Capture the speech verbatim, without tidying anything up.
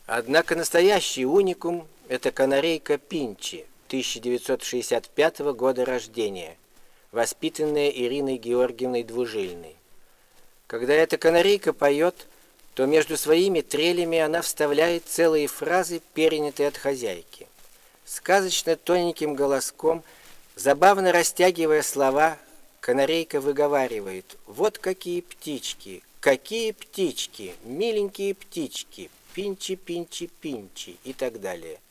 Однако настоящий уникум – это канарейка Пинчи, тысяча девятьсот шестьдесят пятого года рождения, воспитанная Ириной Георгиевной Двужильной. Когда эта канарейка поет, то между своими трелями она вставляет целые фразы, перенятые от хозяйки. Сказочно тоненьким голоском, забавно растягивая слова, канарейка выговаривает: «Вот какие птички, какие птички, миленькие птички, пинчи, пинчи, пинчи» и так далее.